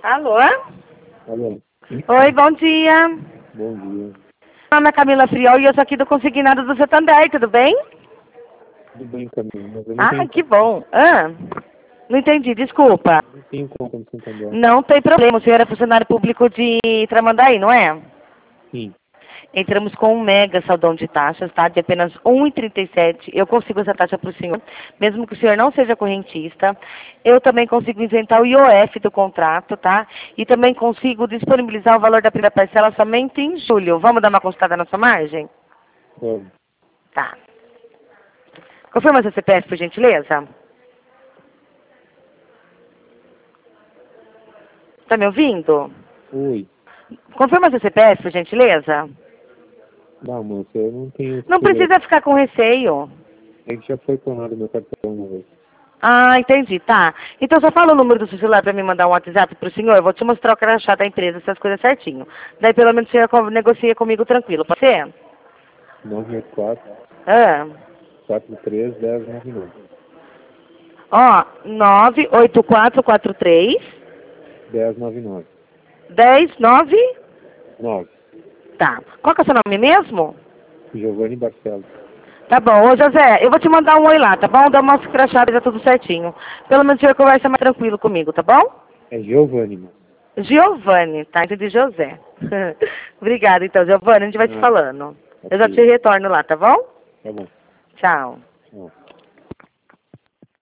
Alô? Alô. Oi, bom dia. Bom dia. Meu nome é Camila Friol e eu sou aqui do Consignado do Santander, tudo bem? Tudo bem, Camila, mas eu não Ah, tenho, que bom. Não entendi, desculpa. não tenho conta no Santander. Não tem problema, o senhor é funcionário público de Tramandaí, não é? Sim. Entramos com um mega saldão de taxas, tá? De apenas R$ 1,37. Eu consigo essa taxa para o senhor, mesmo que o senhor não seja correntista. Eu também consigo isentar o IOF do contrato, tá? E também consigo disponibilizar o valor da primeira parcela somente em julho. Vamos dar uma consultada na sua margem? Vamos. Tá. Confirma seu CPF, por gentileza. Tá me ouvindo? Oi. Confirma seu CPF, por gentileza. Não, moça, eu não tenho... Não precisa ficar com receio. É que já foi clonado meu cartão uma vez. Ah, entendi, tá. Então só fala o número do seu celular para me mandar um WhatsApp pro senhor. Eu vou te mostrar o crachá da empresa, essas coisas certinho. Daí pelo menos o senhor negocia comigo tranquilo, pode ser? 964 Ah. 43 1099. Ó, 98443 1099. 109. 9. Tá. Qual que é o seu nome mesmo? Giovanni Barcelos. Tá bom. Ô, José, eu vou te mandar um oi lá, tá bom? Dá uma crachá, tá tudo certinho. Pelo menos o senhor conversa mais tranquilo comigo, tá bom? É Giovanni, moça. Giovanni, tá? Entendi, José. Obrigada, então, Giovanni. A gente vai te Ah, falando. Eu já te ok. retorno lá, tá bom? Tá bom. Tchau.